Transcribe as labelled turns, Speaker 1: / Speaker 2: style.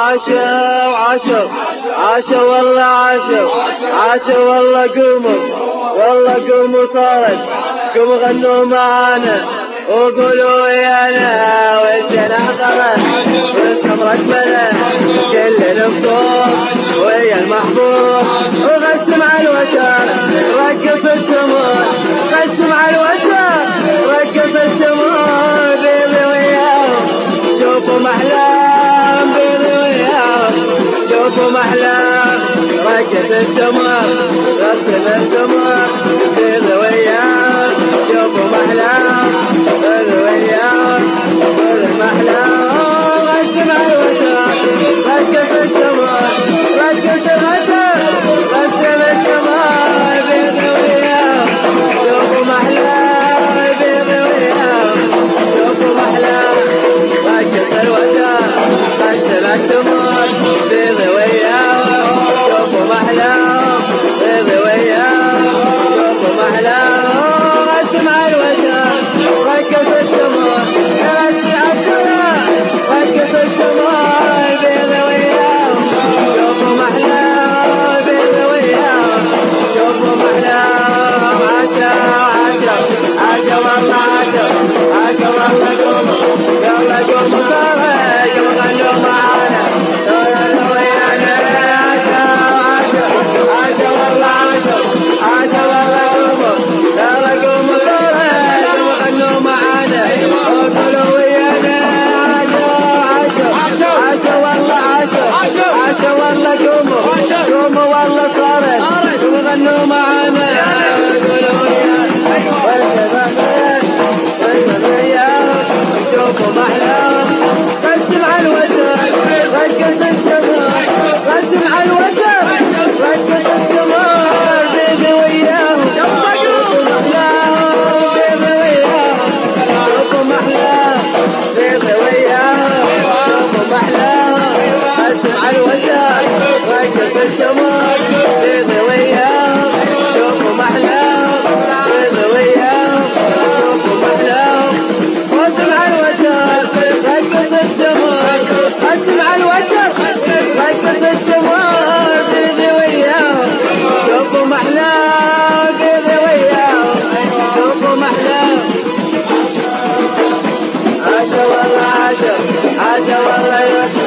Speaker 1: عاشوا والله عاشوا والله قوموا صارت قوموا غنوا معانا وقولوا ويانا وانتنا حضرت والتمرة بلا كل الفطور ويا المحبوب وغسم على الوتر رقص التمور غسم على الوتر رقص التمور بيضي وياهم شوفوا محلام بيضي وياهم شوفوا محلام رقص التمور غسم التمور بيضي وياهم شوفوا محلام بيضي وياهم بيضي محلام غسم على الوتر رقص التمور رقص الغسم غسم التمور بيضي وياهم شوفوا محلام بيضي وياهم شوفوا محلام رقص الوتر غسم التمور بيضي وياهم شوفوا محلام بيضي وياهم شوفوا محلام غسم على الوتر رقص التمور رقص التمور بيضي وياهم شوفوا محلام بيضي وياهم شوفوا محلام عاشوا والله عاشوا والله قوموا صارت غنوا معانا قولوا ويانا عاشوا والله قوموا صارت غنوا معانا قولوا ويانا عاشوا والله قوموا والله صارت غنوا معانا قولوا ويانا شوفوا محلاهم قسم على الوتر رقص التمور قسم على الوتر رقص التمور بيضي وياهم شوفوا محلاهم بيضي وياهم شوفوا محلاهم بيضي وياهم شوفوا محلاهم قسم على الوتر رقص التمور بيضي وياهم شوفوا محلاهم بيضي وياهم شوفوا محلاهم قسم على الوتر رقص التمور قسم على الوتر رقص التمور بيضي وياهم شوفوا محلاهم بيضي وياهم شوفوا محلاهم عاشوا والله